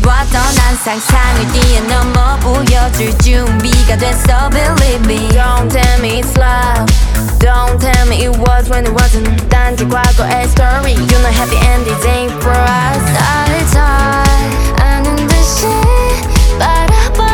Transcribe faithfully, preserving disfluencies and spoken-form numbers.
봤던 난 상상을 뛰어넘어 보여줄 준비가 됐어 Believe me. Don't tell me it's love. Don't tell me it was when it wasn't. 단지 과거의 story. You know happy endings ain't for us. 날 잘 아는 듯이 바라봐